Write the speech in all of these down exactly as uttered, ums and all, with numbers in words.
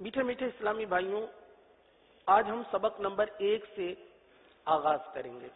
میٹھے میٹھے اسلامی بھائیوں، آج ہم سبق نمبر ایک سے آغاز کریں گے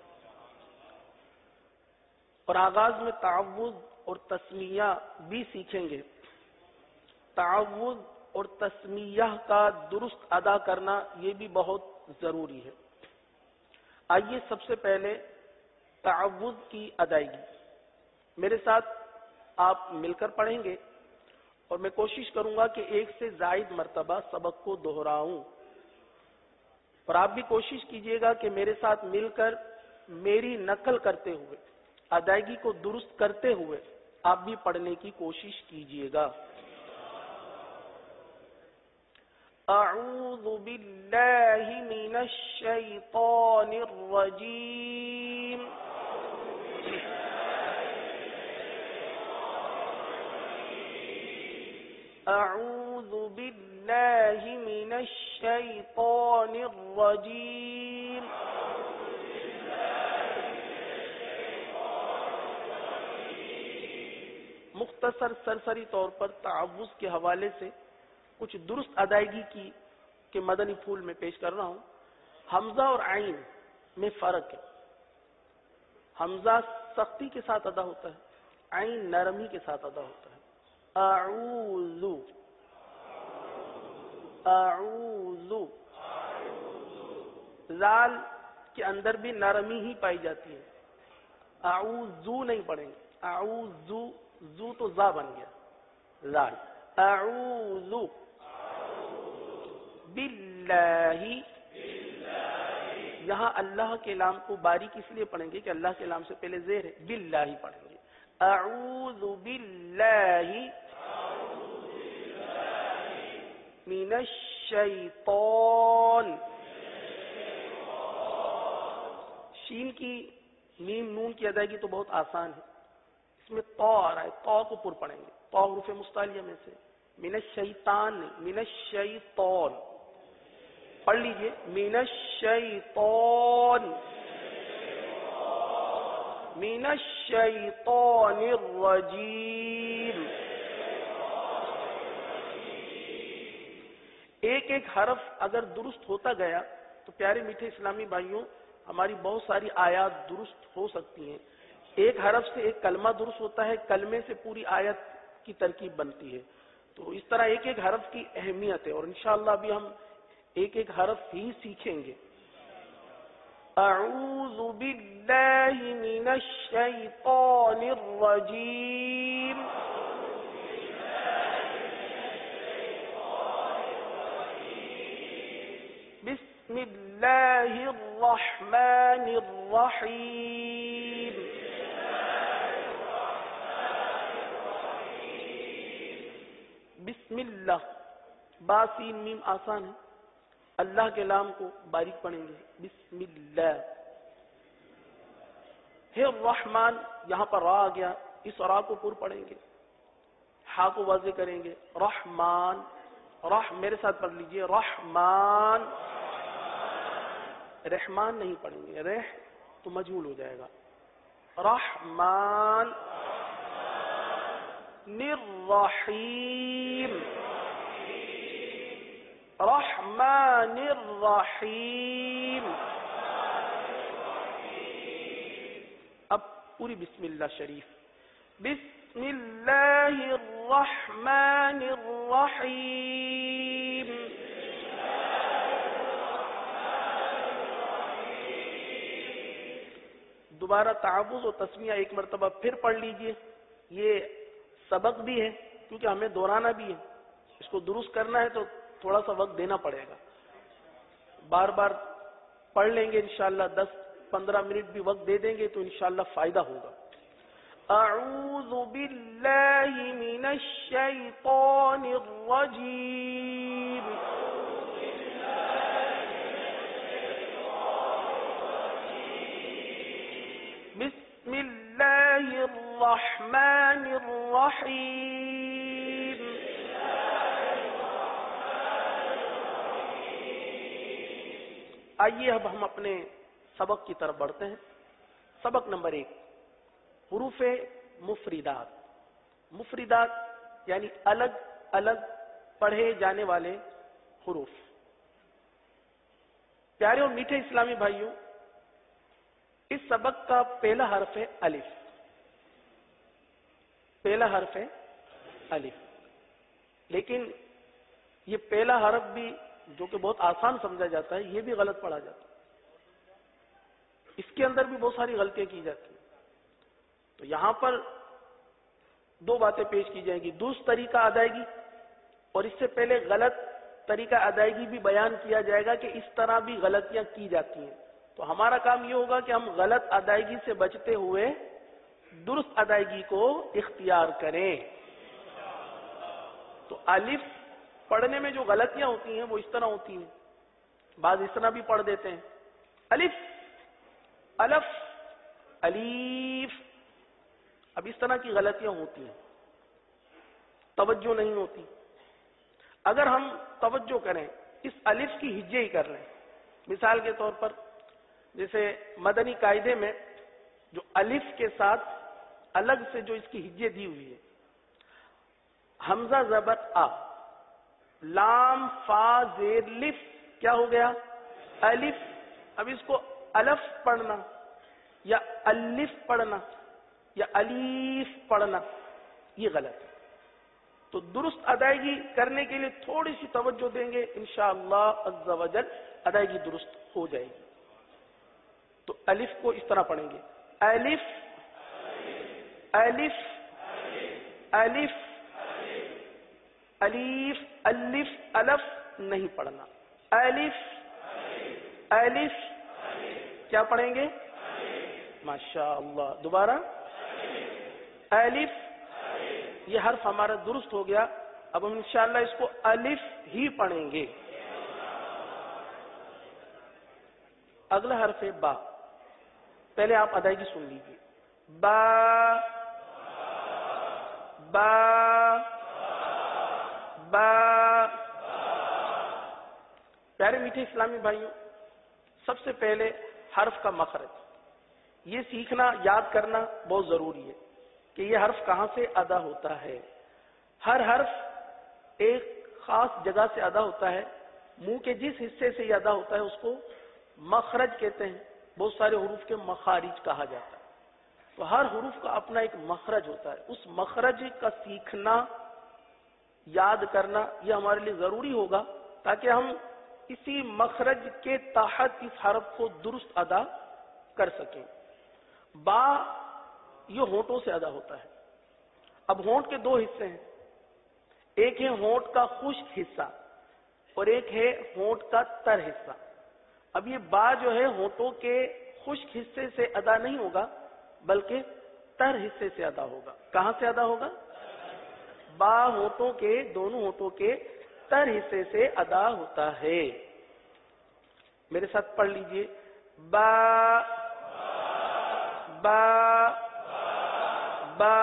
اور آغاز میں تعوذ اور تسمیہ بھی سیکھیں گے۔ تعوذ اور تسمیہ کا درست ادا کرنا یہ بھی بہت ضروری ہے۔ آئیے سب سے پہلے تعوذ کی ادائیگی میرے ساتھ آپ مل کر پڑھیں گے اور میں کوشش کروں گا کہ ایک سے زائد مرتبہ سبق کو دہراؤں، اور آپ بھی کوشش کیجئے گا کہ میرے ساتھ مل کر میری نقل کرتے ہوئے، ادائیگی کو درست کرتے ہوئے آپ بھی پڑھنے کی کوشش کیجئے گا۔ اعوذ باللہ من الشیطان الرجیم اعوذ باللہ من الشیطان الرجیم مختصر سرسری طور پر تعوذ کے حوالے سے کچھ درست ادائیگی کی کے مدنی پھول میں پیش کر رہا ہوں۔ حمزہ اور عین میں فرق ہے۔ حمزہ سختی کے ساتھ ادا ہوتا ہے، عین نرمی کے ساتھ ادا ہوتا ہے۔ اعوذ اعوذ زال کے اندر بھی نرمی ہی پائی جاتی ہے، اعوذ نہیں پڑھیں گے، اعوذ زو تو زا بن گیا، زال۔ اعوذ باللہ، یہاں اللہ کے لام کو باریک اس لیے پڑھیں گے کہ اللہ کے لام سے پہلے زیر ہے، باللہ پڑھیں گے۔ اعوذ باللہ من الشیطان، شین کی میم نون کی ادائیگی تو بہت آسان ہے، اس میں طا آ رہا ہے، طا کو پر پڑھیں گے، طا حروف مستعلیہ میں سے، من الشیطان نہیں، من الشیطان پڑھ لیجئے، من الشیطان من الشیطان الرجیم۔ ایک ایک حرف اگر درست ہوتا گیا تو پیارے میٹھے اسلامی بھائیوں ہماری بہت ساری آیات درست ہو سکتی ہیں۔ ایک حرف سے ایک کلمہ درست ہوتا ہے، کلمے سے پوری آیت کی ترکیب بنتی ہے، تو اس طرح ایک ایک حرف کی اہمیت ہے، اور انشاءاللہ ابھی ہم ایک ایک حرف ہی سیکھیں گے۔ اعوذ باللہ من الشیطان الرجیم بسم اللہ الرحمن الرحیم۔ بسم اللہ، با سین میم آسان ہے، اللہ کے لام کو باریک پڑھیں گے، بسم اللہ۔ ہے الرحمن، یہاں پر را آ گیا، اس را کو پر پڑھیں گے، ہا کو واضح کریں گے، رحمان، رح میرے ساتھ پڑھ لیجئے، رحمان، رحمان نہیں پڑھیں گے، رح تو مجہول ہو جائے گا، رحمان الرحیم، رحمان الرحیم۔ اب پوری بسم اللہ شریف، بسم اللہ الرحمن الرحیم۔ دوبارہ تعوذ و تسمیہ ایک مرتبہ پھر پڑھ لیجئے، یہ سبق بھی ہے کیونکہ ہمیں دہرانا بھی ہے، اس کو درست کرنا ہے تو تھوڑا سا وقت دینا پڑے گا، بار بار پڑھ لیں گے انشاءاللہ، دس پندرہ منٹ بھی وقت دے دیں گے تو انشاءاللہ فائدہ ہوگا۔ اعوذ باللہ من الشیطان الرجیم بسم اللہ الرحمن الرحیم۔ آئیے اب ہم اپنے سبق کی طرف بڑھتے ہیں۔ سبق نمبر ایک، حروف مفردات۔ مفردات یعنی الگ الگ پڑھے جانے والے حروف. پیارے اور میٹھے اسلامی بھائیوں، اس سبق کا پہلا حرف ہے الف. پہلا حرف ہے الف. لیکن یہ پہلا حرف بھی جو کہ بہت آسان سمجھا جاتا ہے، یہ بھی غلط پڑھا جاتا ہے. اس کے اندر بھی بہت ساری غلطیاں کی جاتی ہیں. تو یہاں پر دو باتیں پیش کی جائیں گی. درست طریقہ ادائیگی، اور اس سے پہلے غلط طریقہ ادائیگی بھی بیان کیا جائے گا کہ اس طرح بھی غلطیاں کی جاتی ہیں. تو ہمارا کام یہ ہوگا کہ ہم غلط ادائیگی سے بچتے ہوئے درست ادائیگی کو اختیار کریں. تو الف پڑھنے میں جو غلطیاں ہوتی ہیں وہ اس طرح ہوتی ہیں. بعض اس طرح بھی پڑھ دیتے ہیں، الف الف الیف. اب اس طرح کی غلطیاں ہوتی ہیں، توجہ نہیں ہوتی. اگر ہم توجہ کریں، اس الف کی ہجے ہی کر لیں. مثال کے طور پر جیسے مدنی قاعدے میں جو الف کے ساتھ الگ سے جو اس کی ہجے دی ہوئی ہے، حمزہ زبر آ، لام فا زیر لف، کیا ہو گیا؟ الف. اب اس کو الف پڑھنا یا الف پڑھنا یا الیف پڑھنا، یہ غلط ہے. تو درست ادائیگی کرنے کے لیے تھوڑی سی توجہ دیں گے، انشاءاللہ عز و جل ادائیگی درست ہو جائے گی. تو الف کو اس طرح پڑھیں گے، الف الف الف الیف الف الف نہیں پڑھنا. الف الف کیا پڑھیں گے؟ ماشاءاللہ. دوبارہ الف. یہ حرف ہمارا درست ہو گیا. اب ہم انشاءاللہ اس کو الف ہی پڑھیں گے. اگلا حرف ہے با. پہلے آپ ادائیگی سن لیجیے. با با با. پیارے میٹھے اسلامی بھائیوں، سب سے پہلے حرف کا مخرج یہ سیکھنا، یاد کرنا بہت ضروری ہے کہ یہ حرف کہاں سے ادا ہوتا ہے. ہر حرف ایک خاص جگہ سے ادا ہوتا ہے. منہ کے جس حصے سے یہ ادا ہوتا ہے اس کو مخرج کہتے ہیں. بہت سارے حروف کے مخارج کہا جاتا ہے. تو ہر حروف کا اپنا ایک مخرج ہوتا ہے. اس مخرج کا سیکھنا، یاد کرنا یہ ہمارے لیے ضروری ہوگا تاکہ ہم اسی مخرج کے تحت اس حرف کو درست ادا کر سکیں. با یہ ہونٹوں سے ادا ہوتا ہے. اب ہونٹ کے دو حصے ہیں، ایک ہے ہونٹ کا خشک حصہ اور ایک ہے ہونٹ کا تر حصہ. اب یہ با جو ہے ہونٹوں کے خشک حصے سے ادا نہیں ہوگا بلکہ تر حصے سے ادا ہوگا. کہاں سے ادا ہوگا؟ با ہونٹوں کے، دونوں ہونٹوں کے تر حصے سے ادا ہوتا ہے. میرے ساتھ پڑھ لیجئے، با با با.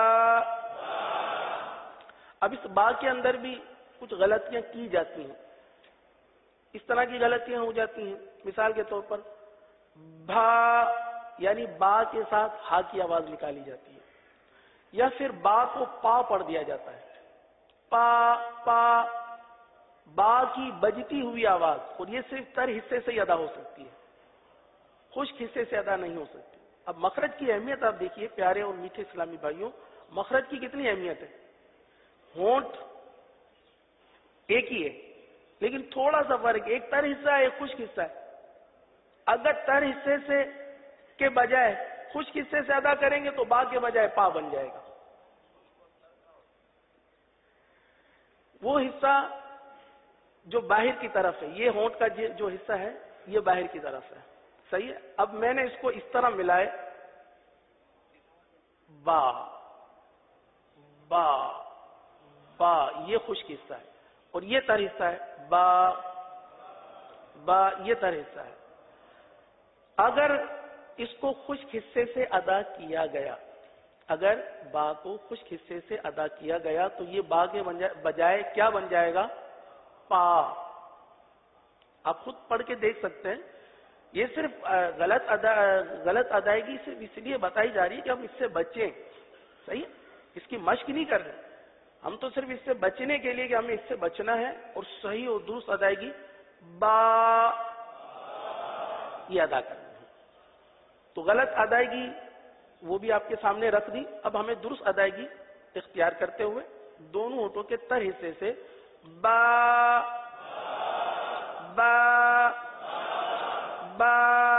اب اس با کے اندر بھی کچھ غلطیاں کی جاتی ہیں. اس طرح کی غلطیاں ہو جاتی ہیں، مثال کے طور پر بھا یعنی با کے ساتھ ہا کی آواز نکالی جاتی ہے، یا پھر با کو پا پڑھ دیا جاتا ہے. پا پا، با کی بجتی ہوئی آواز، اور یہ صرف تر حصے سے ہی ادا ہو سکتی ہے، خشک حصے سے ادا نہیں ہو سکتی. اب مخرج کی اہمیت آپ دیکھیے پیارے اور میٹھے اسلامی بھائیوں، مخرج کی کتنی اہمیت ہے. ہونٹ ایک ہی ہے لیکن تھوڑا سا فرق، ایک تر حصہ ہے ایک خشک حصہ ہے. اگر تر حصے سے کے بجائے خشک حصے سے ادا کریں گے تو با کے بجائے پا بن جائے گا. وہ حصہ جو باہر کی طرف ہے، یہ ہونٹ کا جو حصہ ہے یہ باہر کی طرف ہے. صحیح ہے. اب میں نے اس کو اس طرح ملائے، با با با، یہ خشک حصہ ہے اور یہ تر حصہ ہے، با با یہ تر حصہ ہے. اگر اس کو خشک حصے سے ادا کیا گیا، اگر با کو خشک حصے سے ادا کیا گیا تو یہ با کے بجائے کیا بن جائے گا؟ پا. آپ خود پڑھ کے دیکھ سکتے ہیں. یہ صرف غلط ادا غلط ادائیگی صرف اس لیے بتائی جا رہی ہے کہ ہم اس سے بچیں. صحیح ہے، اس کی مشق نہیں کر رہے. ہم تو صرف اس سے بچنے کے لیے کہ ہمیں اس سے بچنا ہے اور صحیح اور درست ادائیگی با یہ ادا کرنا ہے. تو غلط ادائیگی وہ بھی آپ کے سامنے رکھ دی. اب ہمیں درست ادائیگی اختیار کرتے ہوئے دونوں ہونٹوں کے تر حصے سے با با با.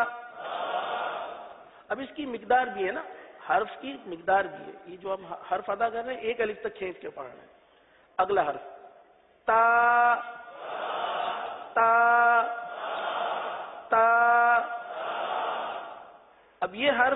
اب اس کی مقدار بھی ہے نا, حرف کی مقدار بھی ہے. یہ جو ہم حرف ادا کر رہے ہیں ایک الف تک کھینچ کے پڑھ رہے ہیں. اگلا حرف تا تا تا. اب یہ حرف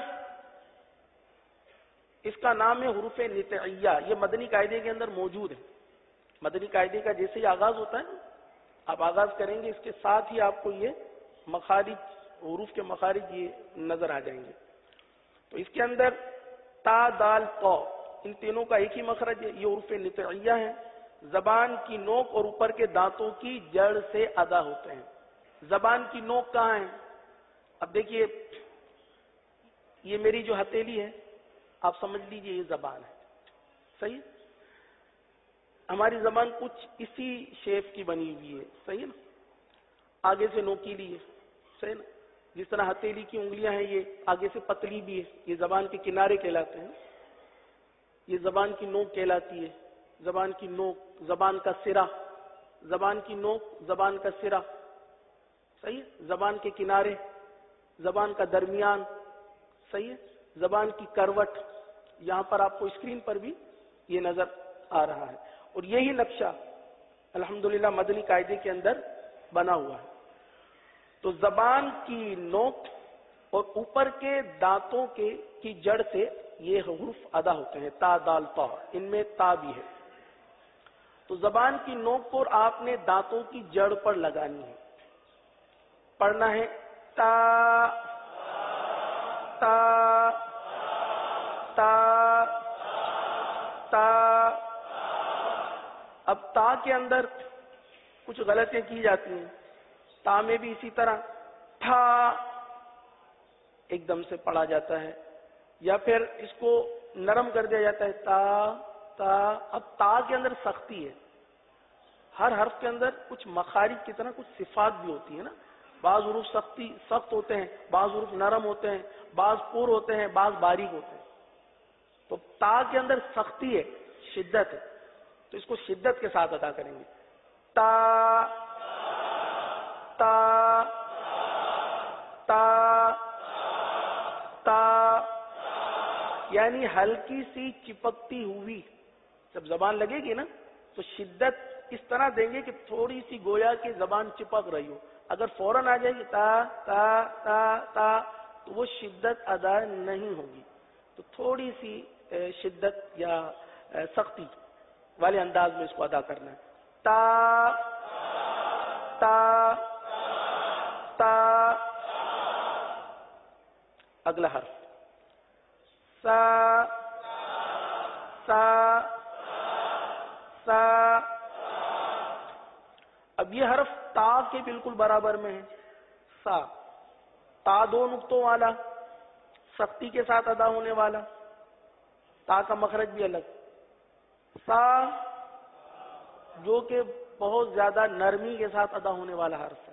اس کا نام ہے حروف نطعیہ. یہ مدنی قاعدے کے اندر موجود ہے. مدنی قاعدے کا جیسے ہی آغاز ہوتا ہے نا, آپ آغاز کریں گے اس کے ساتھ ہی آپ کو یہ مخارج, حروف کے مخارج یہ نظر آ جائیں گے. تو اس کے اندر تا دال قو ان تینوں کا ایک ہی مخرج ہے. یہ حروف نطعیہ ہیں. زبان کی نوک اور اوپر کے دانتوں کی جڑ سے ادا ہوتے ہیں. زبان کی نوک کہاں ہے؟ اب دیکھیے یہ میری جو ہتھیلی ہے آپ سمجھ لیجئے یہ زبان ہے. صحیح. ہماری زبان کچھ اسی شیپ کی بنی ہوئی ہے. صحیح ہے نا, آگے سے نوکیلی ہے. صحیح نا, جس طرح ہتھیلی کی انگلیاں ہیں یہ آگے سے پتلی بھی ہے. یہ زبان کے کنارے کہلاتے ہیں. یہ زبان کی نوک کہلاتی ہے. زبان کی نوک, زبان کا سرا, زبان کی نوک, زبان کا سرا. صحیح ہے. زبان کے کنارے, زبان کا درمیان. صحیح ہے. زبان کی کروٹ, یہاں پر آپ کو اسکرین پر بھی یہ نظر آ رہا ہے. اور یہی نقشہ الحمدللہ مدنی قاعدے کے اندر بنا ہوا ہے. تو زبان کی نوک اور اوپر کے دانتوں کے کی جڑ سے یہ حروف ادا ہوتے ہیں. تا دال طا, ان میں تا بھی ہے. تو زبان کی نوک کو آپ نے دانتوں کی جڑ پر لگانی ہے. پڑھنا ہے تا تا تا تا. اب تا کے اندر کچھ غلطیاں کی جاتی ہیں. تا میں بھی اسی طرح تھا ایک دم سے پڑھا جاتا ہے, یا پھر اس کو نرم کر دیا جاتا ہے تا تا. اب تا کے اندر سختی ہے. ہر حرف کے اندر کچھ مخارج کی طرح کچھ صفات بھی ہوتی ہے نا. بعض حروف سختی سخت ہوتے ہیں, بعض حروف نرم ہوتے ہیں, بعض پر ہوتے ہیں, بعض باریک ہوتے ہیں. تو تا کے اندر سختی ہے, شدت ہے. تو اس کو شدت کے ساتھ ادا کریں گے. تا تا تا تا. یعنی ہلکی سی چپکتی ہوئی جب زبان لگے گی نا تو شدت اس طرح دیں گے کہ تھوڑی سی گویا کہ زبان چپک رہی ہو. اگر فوراً آ جائے گی تا تا تا تا تو وہ شدت ادا نہیں ہوگی. تو تھوڑی سی شدت یا سختی والے انداز میں اس کو ادا کرنا ہے. تا تا تا. اگلا حرف سا سا سا. اب یہ حرف تا کے بالکل برابر میں ہے. سا, تا دو نقطوں والا, سختی کے ساتھ ادا ہونے والا. تا کا مخرج بھی الگ. سا جو کہ بہت زیادہ نرمی کے ساتھ ادا ہونے والا حرف ہے.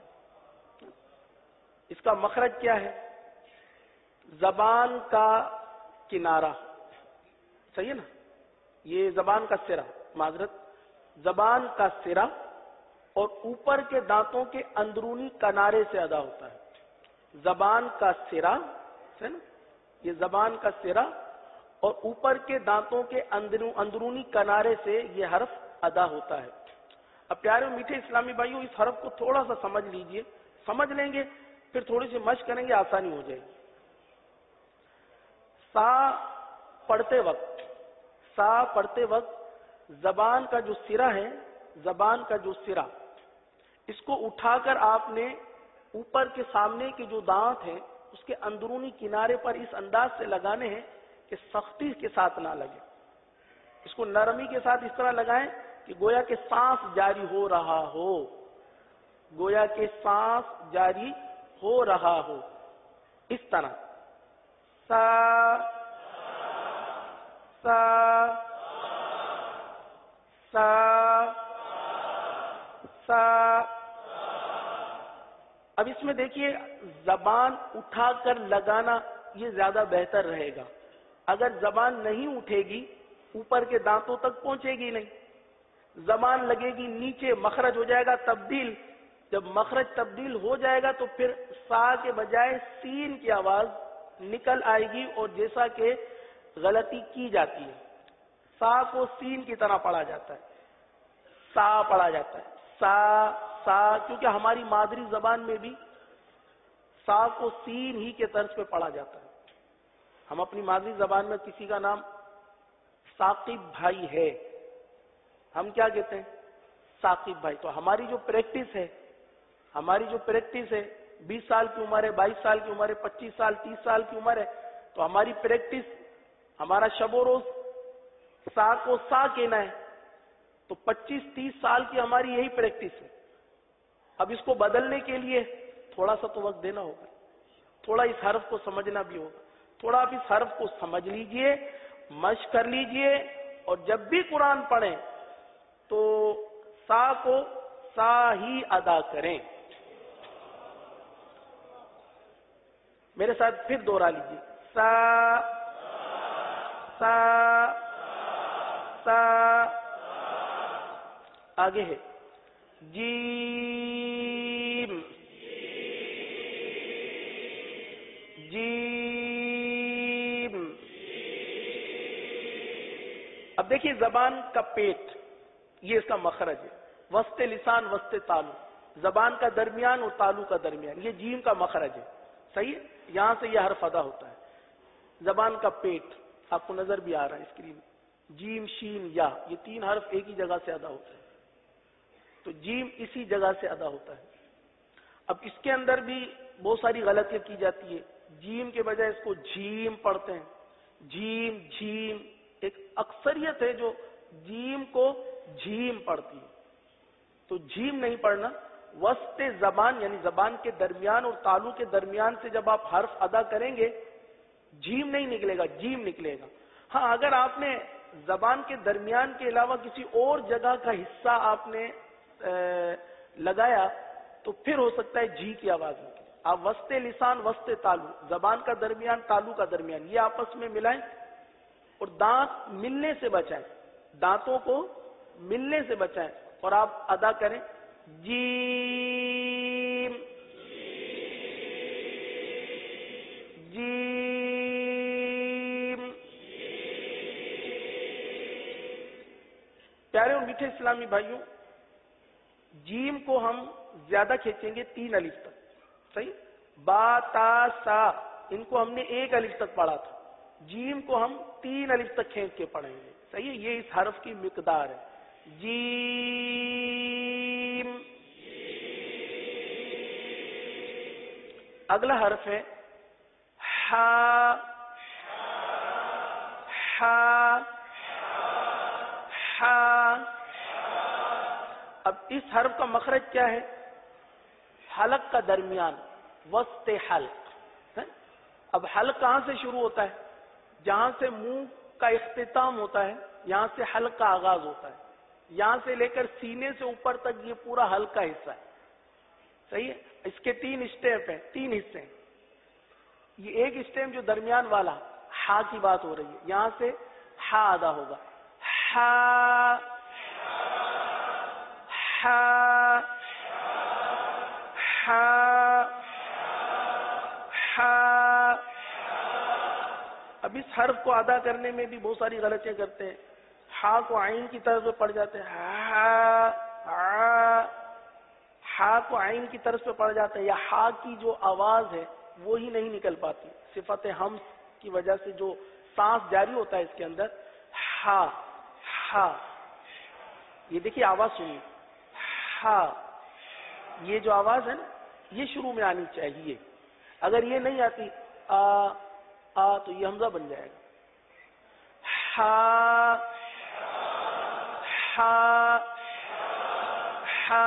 اس کا مخرج کیا ہے؟ زبان کا کنارہ. صحیح ہے نا, یہ زبان کا سرا, معذرت, زبان کا سرا اور اوپر کے دانتوں کے اندرونی کنارے سے ادا ہوتا ہے. زبان کا سرا ہے نا, یہ زبان کا سرا اور اوپر کے دانتوں کے اندرونی کنارے سے یہ حرف ادا ہوتا ہے. اب پیارے میٹھے اسلامی بھائیوں, اس حرف کو تھوڑا سا سمجھ لیجئے. سمجھ لیں گے پھر تھوڑی سی مشق کریں گے, آسانی ہو جائے گی. سا پڑھتے وقت سا پڑھتے وقت زبان کا جو سرا ہے, زبان کا جو سرا, اس کو اٹھا کر آپ نے اوپر کے سامنے کے جو دانت ہیں اس کے اندرونی کنارے پر اس انداز سے لگانے ہیں کہ سختی کے ساتھ نہ لگے. اس کو نرمی کے ساتھ اس طرح لگائیں کہ گویا کہ سانس جاری ہو رہا ہو, گویا کہ سانس جاری ہو رہا ہو. اس طرح سا سا سا سا. اب اس میں دیکھیے زبان اٹھا کر لگانا یہ زیادہ بہتر رہے گا. اگر زبان نہیں اٹھے گی اوپر کے دانتوں تک پہنچے گی نہیں. زبان لگے گی نیچے، مخرج ہو جائے گا تبدیل. جب مخرج تبدیل ہو جائے گا تو پھر سا کے بجائے سین کی آواز نکل آئے گی، اور جیسا کہ غلطی کی جاتی ہے. سا کو سین کی طرح پڑھا جاتا ہے، سا پڑھا جاتا ہے، سا سا، کیونکہ ہماری مادری زبان میں بھی سا کو سین ہی کے طرز پہ پڑھا جاتا ہے. ہم اپنی مادری زبان میں کسی کا نام ثاقب بھائی ہے، ہم کیا کہتے ہیں؟ ثاقب بھائی. تو ہماری جو پریکٹس ہے ہماری جو پریکٹس ہے بیس سال کی عمر ہے، بائیس سال کی عمر ہے، پچیس سال تیس سال کی عمر ہے، تو ہماری پریکٹس، ہمارا شب و روز سا کو سا کہنا ہے. تو پچیس تیس سال کی ہماری یہی پریکٹس ہے. اب اس کو بدلنے کے لیے تھوڑا سا تو وقت دینا ہوگا، تھوڑا اس حرف کو سمجھنا بھی ہوگا. تھوڑا آپ اس حرف کو سمجھ لیجئے، مشق کر لیجئے، اور جب بھی قرآن پڑھیں تو سا کو سا ہی ادا کریں. میرے ساتھ پھر دوہرا لیجئے. سا سا سا. آگے ہے جیم جیم. اب دیکھیے زبان کا پیٹ، یہ اس کا مخرج ہے. وسط لسان وسط تالو، زبان کا درمیان اور تالو کا درمیان، یہ جیم کا مخرج ہے. صحیح ہے؟ یہاں سے یہ حرف ادا ہوتا ہے. زبان کا پیٹ آپ کو نظر بھی آ رہا ہے اسکرین، جیم شین یا، یہ تین حرف ایک ہی جگہ سے ادا ہوتا ہے. تو جیم اسی جگہ سے ادا ہوتا ہے. اب اس کے اندر بھی بہت ساری غلطیاں کی جاتی ہے. جیم کے بجائے اس کو جھیم پڑھتے ہیں، جھیم جھیم. ایک اکثریت ہے جو جیم کو جھیم پڑھتی ہے، تو جھیم نہیں پڑھنا. وسط زبان یعنی زبان کے درمیان اور تالو کے درمیان سے جب آپ حرف ادا کریں گے جھیم نہیں نکلے گا، جیم نکلے گا. ہاں اگر آپ نے زبان کے درمیان کے علاوہ کسی اور جگہ کا حصہ آپ نے لگایا تو پھر ہو سکتا ہے جھی کی آواز نکلے. آپ وسط لسان وسط تالو، زبان کا درمیان تالو کا درمیان، یہ آپس میں ملائیں اور دانت ملنے سے بچائیں، دانتوں کو ملنے سے بچائیں اور آپ ادا کریں جیم جیم. پیارے اور میٹھے اسلامی بھائیوں، جیم کو ہم زیادہ کھینچیں گے تین الف تک. صحیح؟ با تا سا ان کو ہم نے ایک الف تک پڑھا تھا، جیم کو ہم تین الف تک کھینچ کے پڑھیں گے. صحیح ہے؟ یہ اس حرف کی مقدار ہے. جیم. اگلا حرف ہے ہا. ہا ہا. اب اس حرف کا مخرج کیا ہے؟ حلق کا درمیان، وسط حلق. اب حلق کہاں سے شروع ہوتا ہے؟ جہاں سے منہ کا اختتام ہوتا ہے یہاں سے حلق کا آغاز ہوتا ہے. یہاں سے لے کر سینے سے اوپر تک یہ پورا حلق کا حصہ ہے. صحیح ہے؟ اس کے تین اسٹیپ ہیں، تین حصے ہیں. یہ ایک اسٹیپ جو درمیان والا ہا کی بات ہو رہی ہے، یہاں سے ہا ادا ہوگا. ہا ہا ہا ہا. اب اس حرف کو ادا کرنے میں بھی بہت ساری غلطیاں کرتے ہیں. ہا کو عین کی طرف سے پڑھ جاتے ہیں، ہا کو عین کی طرف سے پڑھ جاتے ہیں، یا ہا کی جو آواز ہے وہی نہیں نکل پاتی. صفت ہمس کی وجہ سے جو سانس جاری ہوتا ہے اس کے اندر، ہا ہا. یہ دیکھیے آواز سنیے، ہا. یہ جو آواز ہے نا یہ شروع میں آنی چاہیے. اگر یہ نہیں آتی آ آ تو یہ حمزہ بن جائے گا. ہا ہا ہا.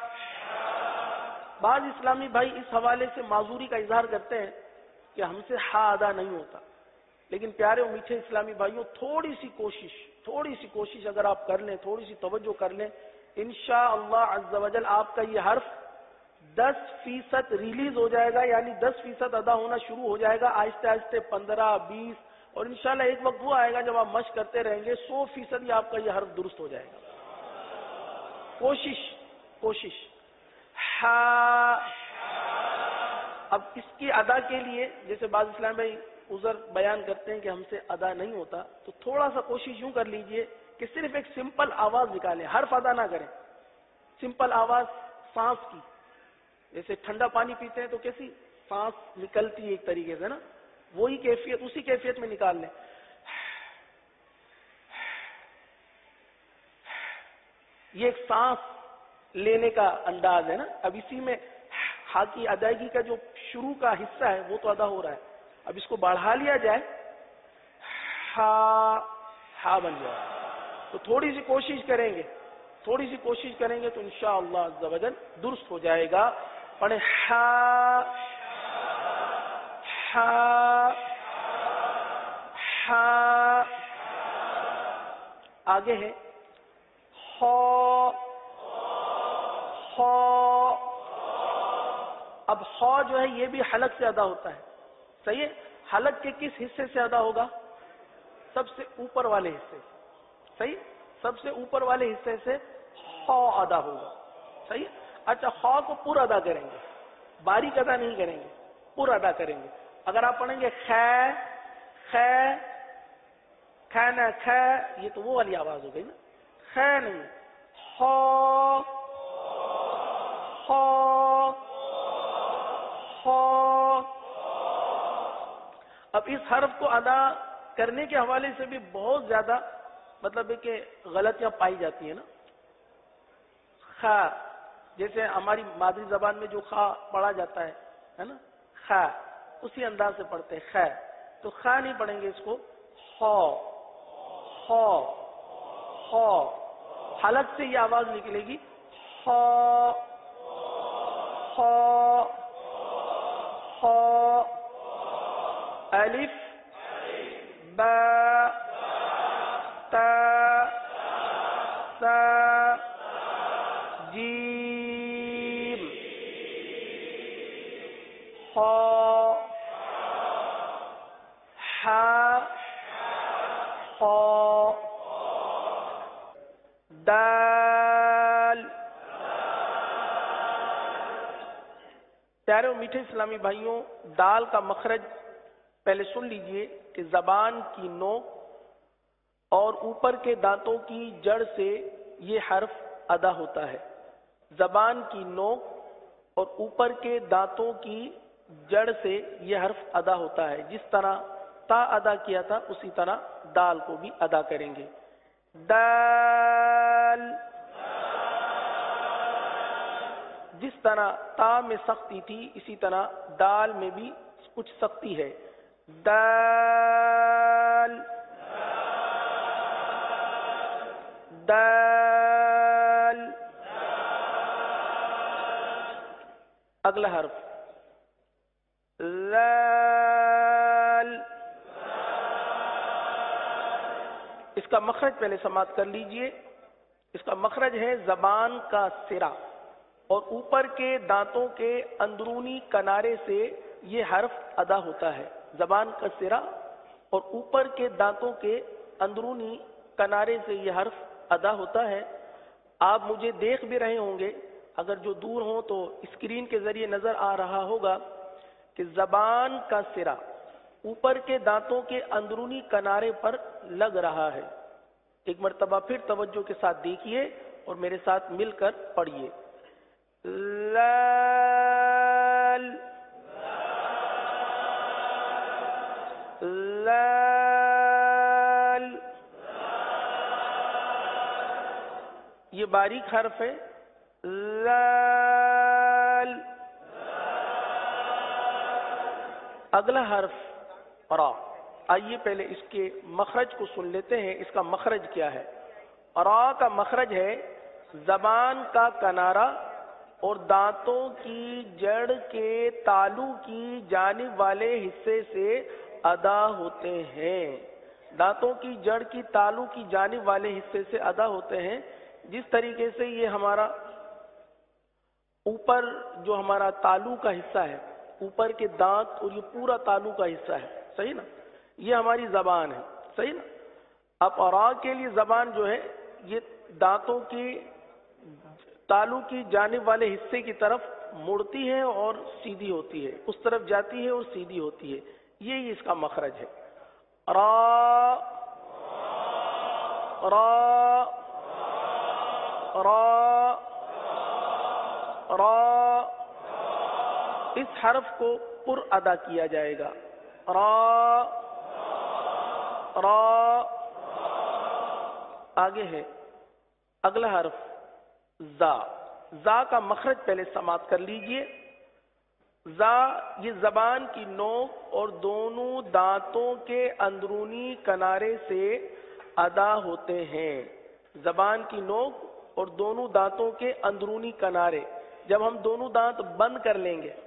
بعض اسلامی بھائی اس حوالے سے معذوری کا اظہار کرتے ہیں کہ ہم سے ہا ادا نہیں ہوتا. لیکن پیارے و میٹھے اسلامی بھائیوں، تھوڑی سی کوشش تھوڑی سی کوشش اگر آپ کر لیں، تھوڑی سی توجہ کر لیں، انشاءاللہ عز و جل آپ کا یہ حرف دس فیصد ریلیز ہو جائے گا، یعنی دس فیصد ادا ہونا شروع ہو جائے گا، آہستہ آہستہ پندرہ بیس، اور انشاءاللہ ایک وقت وہ آئے گا جب آپ مشق کرتے رہیں گے سو فیصد ہی آپ کا یہ حرف درست ہو جائے گا۔ کوشش کوشش ہا۔ اب اس کی ادا کے لیے جیسے بعض اسلام بھائی عذر بیان کرتے ہیں کہ ہم سے ادا نہیں ہوتا، تو تھوڑا سا کوشش یوں کر لیجئے کہ صرف ایک سمپل آواز نکالیں، حرف ادا نہ کریں، سمپل آواز سانس کی، جیسے ٹھنڈا پانی پیتے ہیں تو کیسی سانس نکلتی ہے ایک طریقے سے نا، وہی کیفیت اسی کیفیت میں نکال لیں۔ یہ ایک سانس لینے کا انداز ہے نا۔ اب اسی میں ہا کی ادائیگی کا جو شروع کا حصہ ہے وہ تو ادا ہو رہا ہے، اب اس کو بڑھا لیا جائے، ہا ہا بن جائے، تو تھوڑی سی کوشش کریں گے تھوڑی سی کوشش کریں گے تو انشاءاللہ عز و جل درست ہو جائے گا۔ پڑھیں ہا ہا ہا۔ آگے ہے خو خو۔ اب خو جو ہے یہ بھی حلق سے ادا ہوتا ہے، صحیح ہے؟ حلق کے کس حصے سے ادا ہوگا؟ سب سے اوپر والے حصے سے، صحیح؟ سب سے اوپر والے حصے سے خو ادا ہوگا، صحیح؟ اچھا، خو کو پورا ادا کریں گے، باریک ادا نہیں کریں گے، پورا ادا کریں گے۔ اگر آپ پڑھیں گے خ خ خ نہ خ، یہ تو وہ والی آواز ہو گئی نا، خ نہیں، خو خو خو۔ اب اس حرف کو ادا کرنے کے حوالے سے بھی بہت زیادہ مطلب ہے کہ غلطیاں پائی جاتی ہیں نا۔ خا، جیسے ہماری مادری زبان میں جو خا پڑھا جاتا ہے ہے نا، خا، اسی انداز سے پڑھتے ہیں خا، تو خا نہیں پڑھیں گے اس کو، خو خو خو، حلق سے یہ آواز نکلے گی، خو خو خو۔ الف با تا سا جیم خو ہا خو دال۔ پیارے و میٹھے اسلامی بھائیوں، دال کا مخرج پہلے سن لیجئے کہ زبان کی نوک اور اوپر کے دانتوں کی جڑ سے یہ حرف ادا ہوتا ہے۔ زبان کی نوک اور اوپر کے دانتوں کی جڑ سے یہ حرف ادا ہوتا ہے، جس طرح تا ادا کیا تھا اسی طرح دال کو بھی ادا کریں گے۔ دال، جس طرح تا میں سختی تھی اسی طرح دال میں بھی کچھ سختی ہے۔ دال دال۔ اگلا حرف لال۔ اس کا مخرج پہلے سماعت کر لیجئے۔ اس کا مخرج ہے زبان کا سرا اور اوپر کے دانتوں کے اندرونی کنارے سے یہ حرف ادا ہوتا ہے۔ زبان کا سرا اور اوپر کے دانتوں کے اندرونی کنارے سے یہ حرف ادا ہوتا ہے۔ آپ مجھے دیکھ بھی رہے ہوں گے، اگر جو دور ہوں تو اسکرین کے ذریعے نظر آ رہا ہوگا کہ زبان کا سرا اوپر کے دانتوں کے اندرونی کنارے پر لگ رہا ہے۔ ایک مرتبہ پھر توجہ کے ساتھ دیکھیے اور میرے ساتھ مل کر پڑھیے۔ لال لال۔ یہ باریک حرف ہے، لال۔ اگلا حرف را۔ آئیے پہلے اس کے مخرج کو سن لیتے ہیں، اس کا مخرج کیا ہے۔ را کا مخرج ہے زبان کا کنارہ اور دانتوں کی جڑ کے تالو کی جانب والے حصے سے ادا ہوتے ہیں، دانتوں کی جڑ کی تالو کی جانب والے حصے سے ادا ہوتے ہیں، جس طریقے سے یہ ہمارا اوپر جو ہمارا تالو کا حصہ ہے، اوپر کے دانت اور یہ پورا تالو کا حصہ ہے، صحیح نا، یہ ہماری زبان ہے، صحیح نا۔ اب اور کے لیے زبان جو ہے یہ دانتوں کی تالو کی جانب والے حصے کی طرف مڑتی ہے اور سیدھی ہوتی ہے، اس طرف جاتی ہے اور سیدھی ہوتی ہے، یہی اس کا مخرج ہے۔ را را را را اس حرف کو پر ادا کیا جائے گا، را را۔ آگے ہے اگلا حرف زا، زا کا مخرج پہلے سماعت کر لیجئے۔ زا یہ زبان کی نوک اور دونوں دانتوں کے اندرونی کنارے سے ادا ہوتے ہیں، زبان کی نوک اور دونوں دانتوں کے اندرونی کنارے، جب ہم دونوں دانت بند کر لیں گے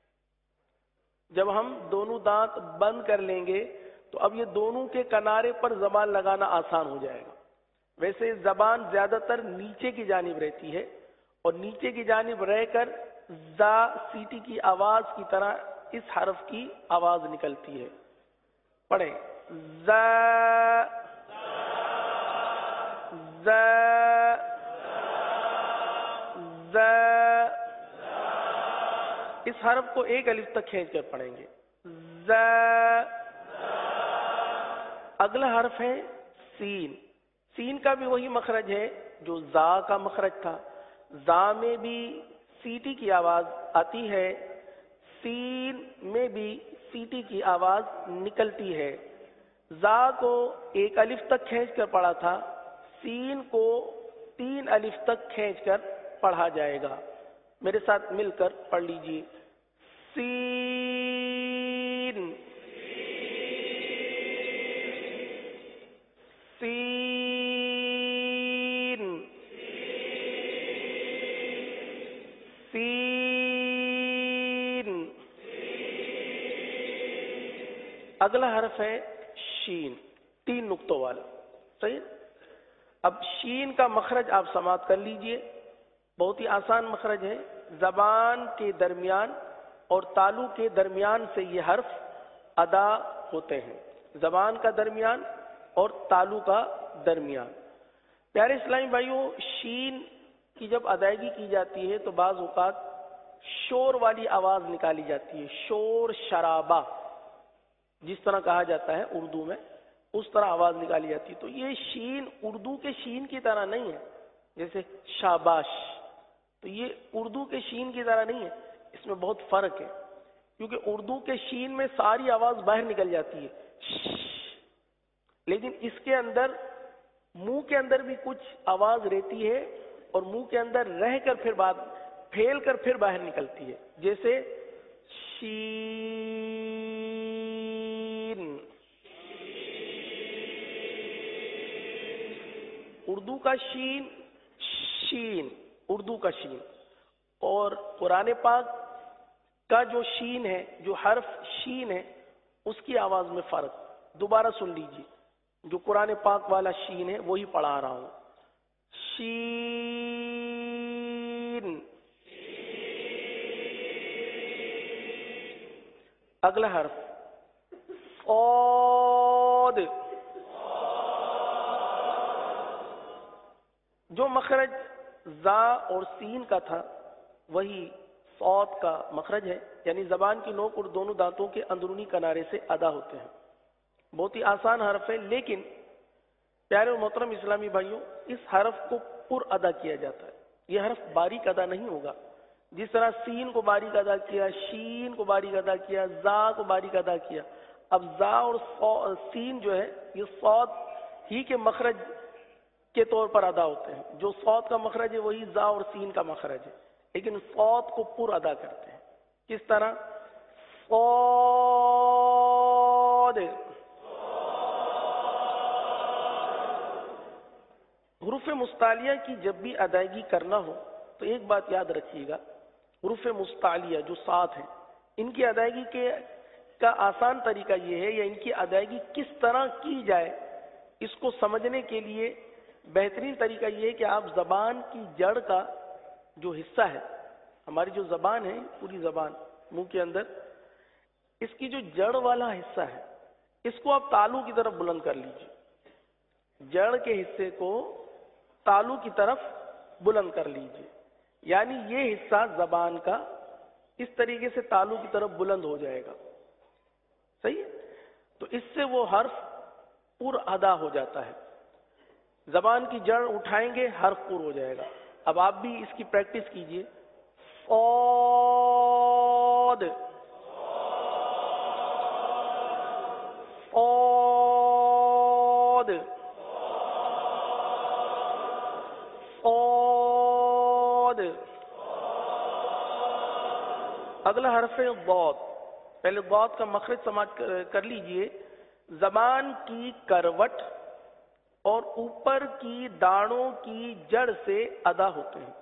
جب ہم دونوں دانت بند کر لیں گے تو اب یہ دونوں کے کنارے پر زبان لگانا آسان ہو جائے گا۔ ویسے زبان زیادہ تر نیچے کی جانب رہتی ہے اور نیچے کی جانب رہ کر زا سیٹی کی آواز کی طرح اس حرف کی آواز نکلتی ہے۔ پڑھیں، زا زا زا۔ اس حرف کو ایک الف تک کھینچ کر پڑھیں گے، زا۔ اگلا حرف ہے سین، سین کا بھی وہی مخرج ہے جو زا کا مخرج تھا، زا میں بھی سیٹی کی آواز آتی ہے، سین میں بھی سیٹی کی آواز نکلتی ہے۔ زا کو ایک الف تک کھینچ کر پڑھا تھا، سین کو تین الف تک کھینچ کر پڑھا جائے گا۔ میرے ساتھ مل کر پڑھ لیجیے، سین سین سین۔ اگلا حرف ہے شین، تین نقطوں والا، صحیح۔ اب شین کا مخرج آپ سماعت کر لیجئے، بہت ہی آسان مخرج ہے، زبان کے درمیان اور تالو کے درمیان سے یہ حرف ادا ہوتے ہیں، زبان کا درمیان اور تالو کا درمیان۔ پیارے اسلامی بھائیوں، شین کی جب ادائیگی کی جاتی ہے تو بعض اوقات شور والی آواز نکالی جاتی ہے، شور شرابہ جس طرح کہا جاتا ہے اردو میں، اس طرح آواز نکالی جاتی ہے۔ تو یہ شین اردو کے شین کی طرح نہیں ہے، جیسے شاباش، تو یہ اردو کے شین کی طرح نہیں ہے، اس میں بہت فرق ہے، کیونکہ اردو کے شین میں ساری آواز باہر نکل جاتی ہے، لیکن اس کے اندر منہ کے اندر بھی کچھ آواز رہتی ہے اور منہ کے اندر رہ کر پھر بات پھیل کر پھر باہر نکلتی ہے، جیسے شین۔ اردو کا شین شین، اردو کا شین، اور قرآن پاک کا جو شین ہے، جو حرف شین ہے، اس کی آواز میں فرق۔ دوبارہ سن لیجیے، جو قرآن پاک والا شین ہے وہی پڑھا رہا ہوں، شین۔ اگلا حرف صاد، جو مخرج زا اور سین کا تھا وہی صاد کا مخرج ہے، یعنی زبان کی نوک اور دونوں دانتوں کے اندرونی کنارے سے ادا ہوتے ہیں۔ بہت ہی آسان حرف ہے، لیکن پیارے اور محترم اسلامی بھائیوں، اس حرف کو پر ادا کیا جاتا ہے، یہ حرف باریک ادا نہیں ہوگا، جس طرح سین کو باریک ادا کیا، شین کو باریک ادا کیا، زا کو باریک ادا کیا۔ اب زا اور سین جو ہے یہ صاد ہی کے مخرج کے طور پر ادا ہوتے ہیں، جو صاد کا مخرج ہے وہی زا اور سین کا مخرج ہے، لیکن صاد کو پر ادا کرتے ہیں۔ کس طرح؟ صاد۔ حروف مستعلیہ کی جب بھی ادائیگی کرنا ہو تو ایک بات یاد رکھیے گا، حروف مستعلیہ جو سات ہیں ان کی ادائیگی کے کا آسان طریقہ یہ ہے یا ان کی ادائیگی کس طرح کی جائے، اس کو سمجھنے کے لیے بہترین طریقہ یہ ہے کہ آپ زبان کی جڑ کا جو حصہ ہے، ہماری جو زبان ہے پوری زبان منہ کے اندر، اس کی جو جڑ والا حصہ ہے اس کو آپ تالو کی طرف بلند کر لیجیے. جڑ کے حصے کو تالو کی طرف بلند کر لیجیے، یعنی یہ حصہ زبان کا اس طریقے سے تالو کی طرف بلند ہو جائے گا. صحیح ہے؟ تو اس سے وہ حرف پر ادا ہو جاتا ہے. زبان کی جڑ اٹھائیں گے حرف پر ہو جائے گا. اب آپ بھی اس کی پریکٹس کیجئے. صاد صاد صاد. اگلا حرف ہے ضاد. پہلے ضاد کا مخرج سماعت کر لیجئے. زبان کی کروٹ اور اوپر کی داڑوں کی جڑ سے ادا ہوتے ہیں.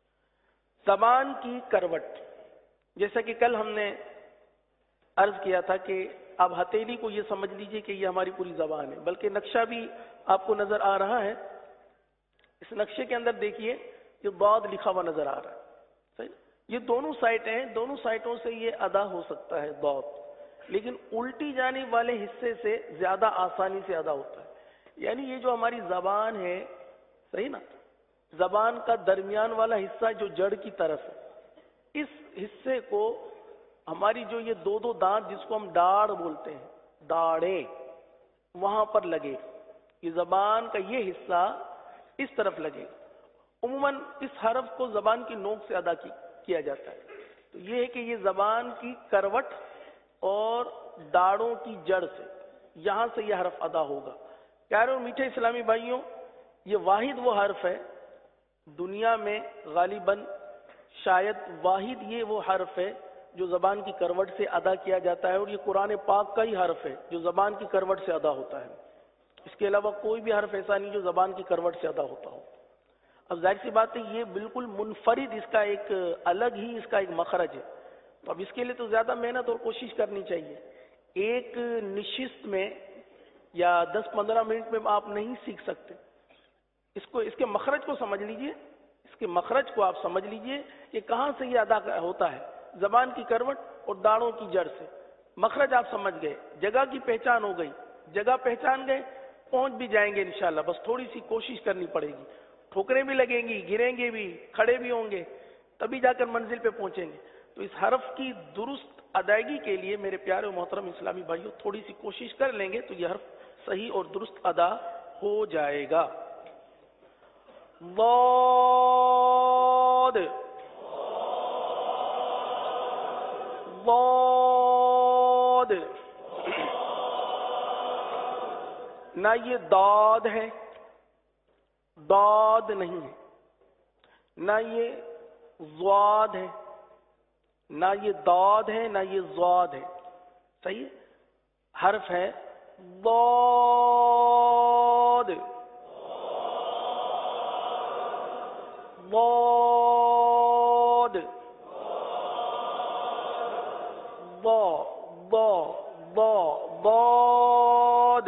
زبان کی کروٹ، جیسا کہ کل ہم نے عرض کیا تھا کہ اب ہتھیلی کو یہ سمجھ لیجئے کہ یہ ہماری پوری زبان ہے، بلکہ نقشہ بھی آپ کو نظر آ رہا ہے. اس نقشے کے اندر دیکھیے یہ ضاد لکھا ہوا نظر آ رہا ہے. صحیح؟ یہ دونوں سائٹیں ہیں، دونوں سائٹوں سے یہ ادا ہو سکتا ہے ضاد، لیکن الٹی جانب والے حصے سے زیادہ آسانی سے ادا ہوتا ہے. یعنی یہ جو ہماری زبان ہے، صحیح نا، زبان کا درمیان والا حصہ جو جڑ کی طرف ہے، اس حصے کو ہماری جو یہ دو دو دانت جس کو ہم داڑ بولتے ہیں، داڑیں، وہاں پر لگے. یہ زبان کا یہ حصہ اس طرف لگے. عموماً اس حرف کو زبان کی نوک سے ادا کیا جاتا ہے. تو یہ ہے کہ یہ زبان کی کروٹ اور داڑوں کی جڑ سے، یہاں سے یہ حرف ادا ہوگا. پیارے اور میٹھے اسلامی بھائیوں، یہ واحد وہ حرف ہے دنیا میں، غالباً شاید واحد یہ وہ حرف ہے جو زبان کی کروٹ سے ادا کیا جاتا ہے، اور یہ قرآن پاک کا ہی حرف ہے جو زبان کی کروٹ سے ادا ہوتا ہے. اس کے علاوہ کوئی بھی حرف ایسا نہیں جو زبان کی کروٹ سے ادا ہوتا ہو. اب ظاہر سی بات ہے یہ بالکل منفرد، اس کا ایک الگ ہی اس کا ایک مخرج ہے. تو اب اس کے لیے تو زیادہ محنت اور کوشش کرنی چاہیے. ایک نشست میں یا دس پندرہ منٹ میں آپ نہیں سیکھ سکتے. اس کو، اس کے مخرج کو سمجھ لیجئے، اس کے مخرج کو آپ سمجھ لیجئے کہ کہاں سے یہ ادا ہوتا ہے. زبان کی کروٹ اور داڑوں کی جڑ سے. مخرج آپ سمجھ گئے، جگہ کی پہچان ہو گئی. جگہ پہچان گئے، پہنچ بھی جائیں گے انشاءاللہ. بس تھوڑی سی کوشش کرنی پڑے گی. ٹھوکریں بھی لگیں گی، گریں گے بھی، کھڑے بھی ہوں گے، تبھی جا کر منزل پہ پہنچیں گے. تو اس حرف کی درست ادائیگی کے لیے میرے پیارے و محترم اسلامی بھائیوں تھوڑی سی کوشش کر لیں گے تو یہ حرف صحیح اور درست ادا ہو جائے گا. ضاد ضاد. نہ یہ داد ہے، داد نہیں ہے، نہ یہ ضاد ہے، نہ یہ داد ہے، نہ یہ ضاد ہے. صحیح ہے؟ حرف ہے ضاد ضاد ضا ضا ضا ضاد.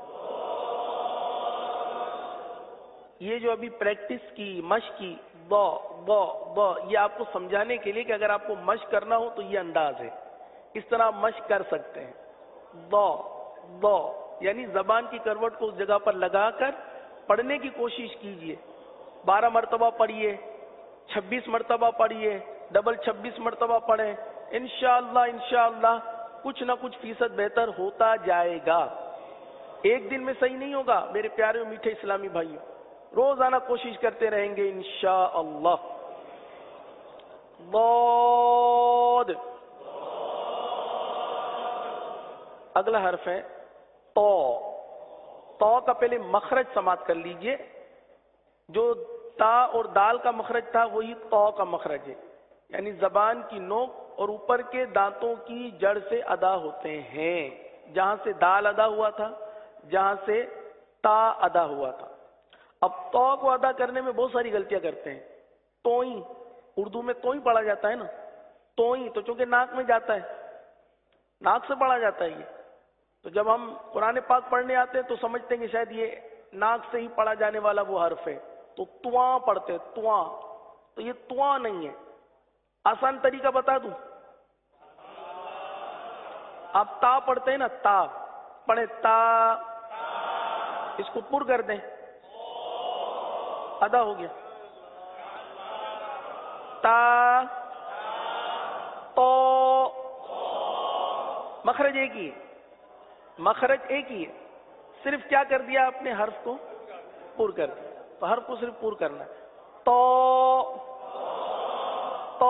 یہ جو ابھی پریکٹس کی، مشق کی، ضا ضا ضا، یہ آپ کو سمجھانے کے لیے کہ اگر آپ کو مشق کرنا ہو تو یہ انداز ہے، اس طرح آپ مشق کر سکتے ہیں. ضا ضا یعنی زبان کی کروٹ کو اس جگہ پر لگا کر پڑھنے کی کوشش کیجئے. بارہ مرتبہ پڑھیے، چھبیس مرتبہ پڑھیے، ڈبل چھبیس مرتبہ پڑھیں. انشاءاللہ انشاءاللہ کچھ نہ کچھ فیصد بہتر ہوتا جائے گا. ایک دن میں صحیح نہیں ہوگا میرے پیارے و میٹھے اسلامی بھائیوں، روزانہ کوشش کرتے رہیں گے انشاءاللہ. ضاد. اگلا حرف ہے تو. تو کا پہلے مخرج سماعت کر لیجئے. جو تا اور دال کا مخرج تھا وہی تو کا مخرج ہے، یعنی زبان کی نوک اور اوپر کے دانتوں کی جڑ سے ادا ہوتے ہیں. جہاں سے دال ادا ہوا تھا، جہاں سے تا ادا ہوا تھا. اب تو کو ادا کرنے میں بہت ساری غلطیاں کرتے ہیں. توئی، اردو میں توئی پڑھا جاتا ہے نا، توئی تو چونکہ ناک میں جاتا ہے. ناک سے پڑھا جاتا ہے یہ. تو جب ہم قرآن پاک پڑھنے آتے ہیں تو سمجھتے ہیں کہ شاید یہ ناک سے ہی پڑھا جانے والا وہ حرف ہے, تو تواں پڑھتے تواں, تو یہ تواں نہیں ہے. آسان طریقہ بتا دوں, آپ تا پڑھتے ہیں نا, تا پڑھیں تا, اس کو پر کر دیں, ادا ہو گیا. تا تو, مخرج ایک ہی ہے, مخرج ایک ہی ہے, صرف کیا کر دیا آپ نے, حرف کو پر کر دیا. تو حرف کو صرف پر کرنا ہے. تو تو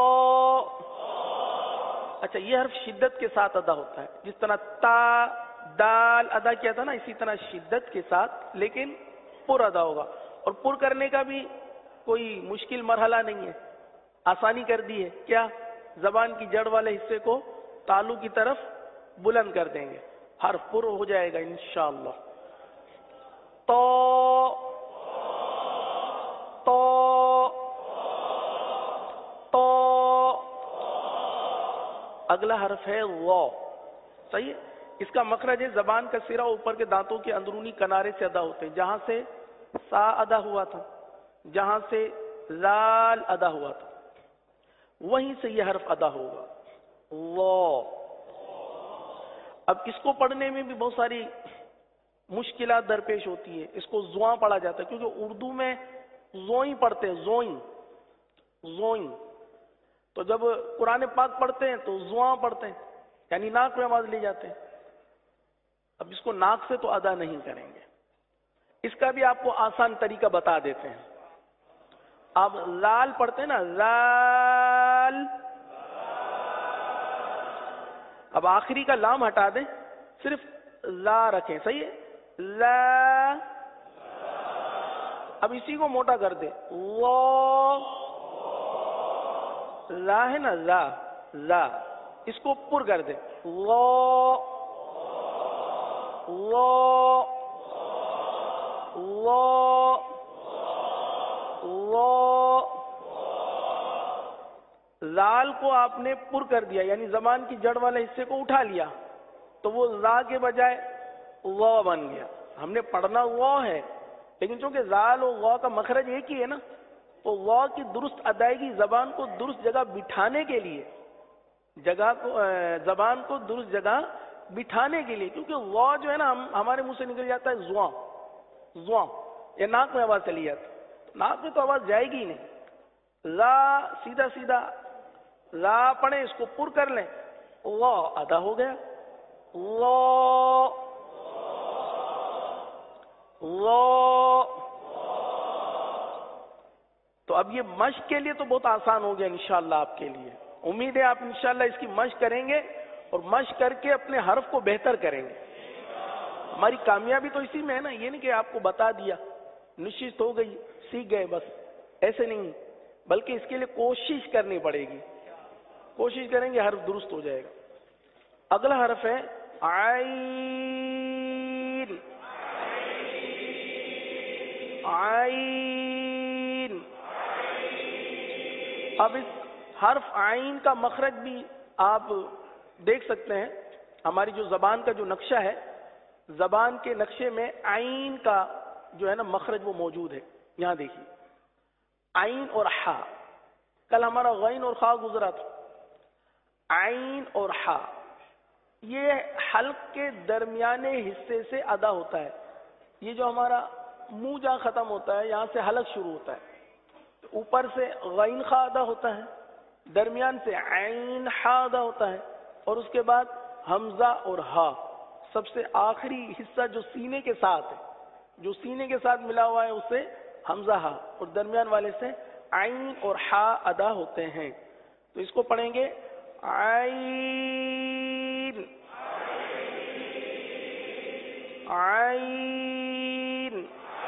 اچھا, یہ حرف شدت کے ساتھ ادا ہوتا ہے, جس طرح تا دال ادا کیا تھا نا, اسی طرح شدت کے ساتھ, لیکن پر ادا ہوگا. اور پر کرنے کا بھی کوئی مشکل مرحلہ نہیں ہے, آسانی کر دی ہے. کیا, زبان کی جڑ والے حصے کو تالو کی طرف بلند کر دیں گے, حرف پر ہو جائے گا انشاءاللہ. تو تو تو اگلا حرف ہے وا. صحیح ہے, اس کا مخرج ہے زبان کا سرا اوپر کے دانتوں کے اندرونی کنارے سے ادا ہوتے ہیں. جہاں سے سا ادا ہوا تھا, جہاں سے زال ادا ہوا تھا, وہیں سے یہ حرف ادا ہوگا, وا. اب اس کو پڑھنے میں بھی بہت ساری مشکلات درپیش ہوتی ہے. اس کو زواں پڑھا جاتا ہے, کیونکہ اردو میں زوئیں پڑھتے ہیں, زوئیں زوئیں. تو جب قرآن پاک پڑھتے ہیں تو زواں پڑھتے ہیں, یعنی ناک میں آواز لے جاتے ہیں. اب اس کو ناک سے تو ادا نہیں کریں گے. اس کا بھی آپ کو آسان طریقہ بتا دیتے ہیں. آپ لال پڑھتے ہیں نا, لال, اب آخری کا لام ہٹا دیں, صرف لا رکھیں. صحیح ہے, لا. اب اسی کو موٹا کر دیں, وا. لا ہے نا, لا لا, اس کو پر کر دیں, وا وا وا وا. لال کو آپ نے پر کر دیا, یعنی زبان کی جڑ والے حصے کو اٹھا لیا, تو وہ لا کے بجائے وا بن گیا. ہم نے پڑھنا وا ہے, لیکن چونکہ زال اور وا کا مخرج ایک ہی ہے نا, تو وا کی درست ادائیگی زبان کو درست جگہ بٹھانے کے لیے, جگہ کو زبان کو درست جگہ بٹھانے کے لیے, کیونکہ وا جو ہے نا ہم ہمارے منہ سے نکل جاتا ہے زواں زواں, یا ناک میں آواز چلی جاتی, ناک میں تو آواز جائے گی ہی نہیں. لا سیدھا سیدھا لا پڑھیں, اس کو پر کر لیں, وا ادا ہو گیا. وا وا. تو اب یہ مشق کے لیے تو بہت آسان ہو گیا انشاءاللہ آپ کے لیے. امید ہے آپ انشاءاللہ اس کی مشق کریں گے, اور مشق کر کے اپنے حرف کو بہتر کریں گے. ہماری کامیابی تو اسی میں ہے نا, یہ نہیں کہ آپ کو بتا دیا, نشست ہو گئی, سیکھ گئے بس, ایسے نہیں, بلکہ اس کے لیے کوشش کرنی پڑے گی. کوشش کریں گے حرف درست ہو جائے گا. اگلا حرف ہے عین. عین. اب اس حرف عین کا مخرج بھی آپ دیکھ سکتے ہیں. ہماری جو زبان کا جو نقشہ ہے, زبان کے نقشے میں عین کا جو ہے نا مخرج وہ موجود ہے. یہاں دیکھیے, عین اور حا. کل ہمارا غین اور خا گزرا تھا. عین اور حا یہ حلق کے درمیانے حصے سے ادا ہوتا ہے. یہ جو ہمارا منہ جہاں ختم ہوتا ہے, یہاں سے حلق شروع ہوتا ہے. اوپر سے غین خا ادا ہوتا ہے, درمیان سے عین حا ادا ہوتا ہے, اور اس کے بعد حمزہ اور ہا. سب سے آخری حصہ جو سینے کے ساتھ ہے, جو سینے کے ساتھ ملا ہوا ہے, اسے حمزہ ہا, اور درمیان والے سے عین اور حا ادا ہوتے ہیں. تو اس کو پڑھیں گے عین عین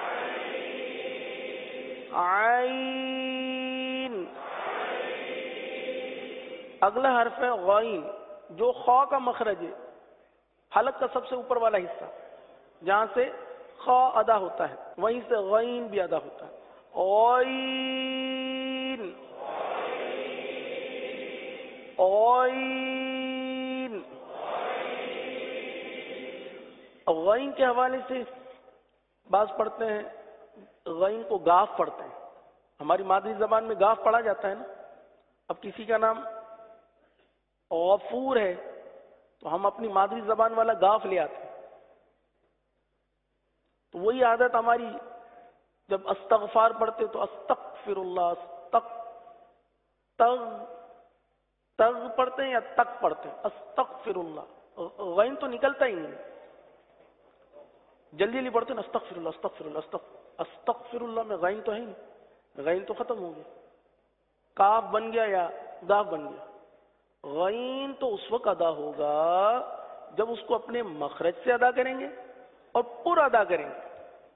عین. اگلا حرف ہے غین, جو خا کا مخرج ہے, حلق کا سب سے اوپر والا حصہ, جہاں سے خا ادا ہوتا ہے, وہیں سے غین بھی ادا ہوتا ہے. غین غین غین کے حوالے سے بعض پڑھتے ہیں غین کو گاف پڑھتے ہیں. ہماری مادری زبان میں گاف پڑھا جاتا ہے نا. اب کسی کا نام غفور ہے تو ہم اپنی مادری زبان والا گاف لے آتے ہیں. تو وہی عادت ہماری جب استغفار پڑھتے تو استغفر اللہ استغ تغ تغ پڑھتے ہیں یا تک پڑھتے ہیں؟ استغفر اللہ. غین تو نکلتا ہی نہیں, جلدی جلدی پڑھتے ہیں استغفر اللہ استغفر اللہ استغفر استغفر اللہ میں غین تو ہے نہیں, غین تو ختم ہو گیا. کاف بن گیا یا گاف بن گیا. غین تو اس وقت ادا ہوگا جب اس کو اپنے مخرج سے ادا کریں گے اور پر ادا کریں گے.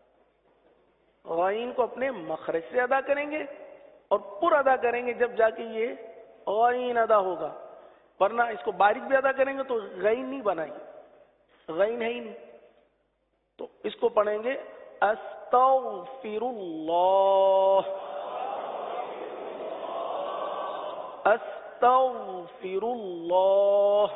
غین کو اپنے مخرج سے ادا کریں گے اور پر ادا کریں گے, جب جا کے یہ غین ادا ہوگا. ورنہ اس کو باریک بھی ادا کریں گے تو غین نہیں بنائیں گے, غین ہے ہی نہیں. تو اس کو پڑھیں گے استغفر اللہ استغفر اللہ.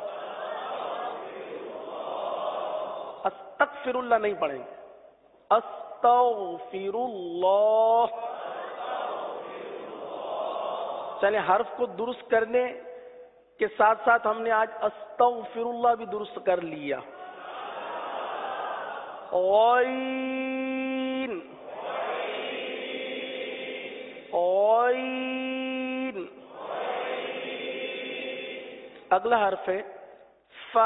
استغفر اللہ نہیں پڑھیں گے, استغفر اللہ. چلے حرف کو درست کرنے کے ساتھ ساتھ ہم نے آج استغفر اللہ بھی درست کر لیا. غین غین. اگلا حرف ہے فا.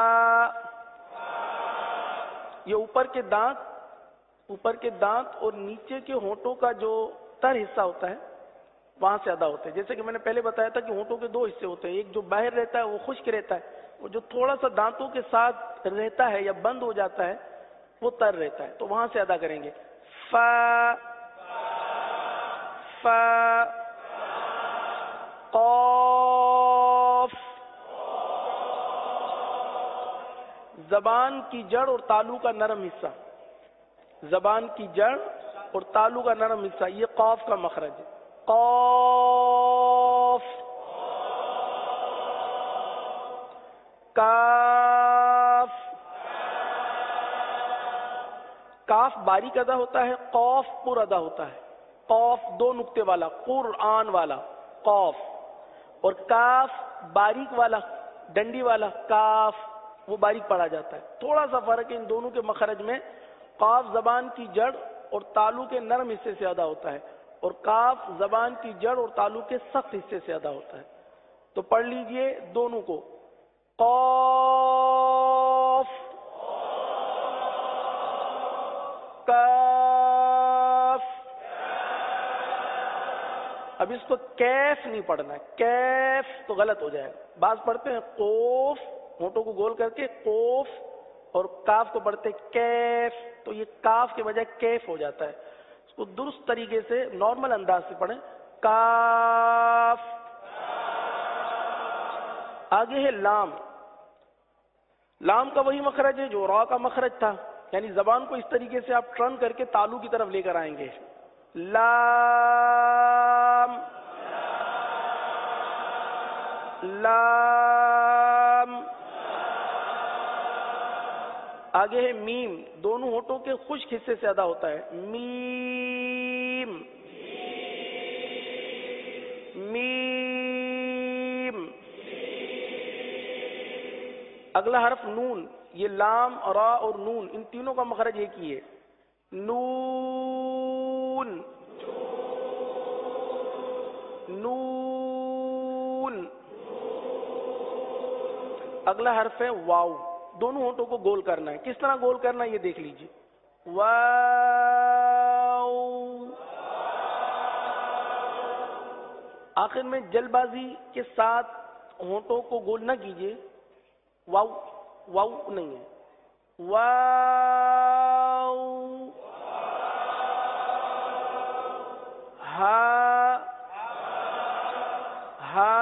یہ اوپر کے دانت اوپر کے دانت اور نیچے کے ہونٹوں کا جو تر حصہ ہوتا ہے وہاں سے ادا ہوتا ہے. جیسے کہ میں نے پہلے بتایا تھا کہ ہونٹوں کے دو حصے ہوتے ہیں, ایک جو باہر رہتا ہے وہ خشک رہتا ہے, وہ جو تھوڑا سا دانتوں کے ساتھ رہتا ہے یا بند ہو جاتا ہے وہ تر رہتا ہے. تو وہاں سے ادا کریں گے فا فا قاف. زبان کی جڑ اور تالو کا نرم حصہ, زبان کی جڑ اور تالو کا نرم حصہ, یہ قاف کا مخرج ہے. قاف. کاف. کاف باریک ادا ہوتا ہے, قاف پر ادا ہوتا ہے. قاف دو نقطے والا, قرآن والا قاف, اور کاف باریک والا ڈنڈی والا کاف, وہ باریک پڑھا جاتا ہے. تھوڑا سا فرق ہے ان دونوں کے مخرج میں. قاف زبان کی جڑ اور تالو کے نرم حصے سے ادا ہوتا ہے, اور کاف زبان کی جڑ اور تالو کے سخت حصے سے ادا ہوتا ہے. تو پڑھ لیجئے دونوں کو. قاف کاف. اب اس کو کیف نہیں پڑھنا ہے, کیف تو غلط ہو جائے گا. بعض پڑھتے ہیں قوف, ہونٹوں کو گول کر کے قوف, اور کاف کو پڑھتے کیف, تو یہ کاف کے بجائے کیف ہو جاتا ہے. اس کو درست طریقے سے نارمل انداز سے پڑھیں. کاف. آگے ہے لام. لام کا وہی مخرج ہے جو را کا مخرج تھا, یعنی زبان کو اس طریقے سے آپ ٹرن کر کے تالو کی طرف لے کر آئیں گے. لام لام. آگے ہے میم. دونوں ہونٹوں کے خشک حصے سے ادا ہوتا ہے. میم میم. اگلا حرف نون. یہ لام, را اور نون, ان تینوں کا مخرج ایک ہی ہے. نون نون. اگلا حرف ہے واو. دونوں ہونٹوں کو گول کرنا ہے. کس طرح گول کرنا ہے یہ دیکھ لیجیے. واو. آخر میں جلد بازی کے ساتھ ہونٹوں کو گول نہ کیجیے. واو واو نہیں ہے. واو. ہا ہا.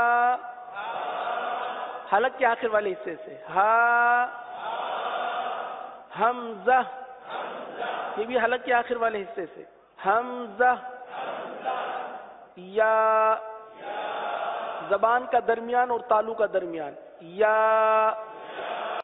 حلق کے آخر والے حصے سے ہا. حمزہ. یہ بھی حلق کے آخر والے حصے سے حمزہ. یا. زبان کا درمیان اور تالو کا درمیان. یا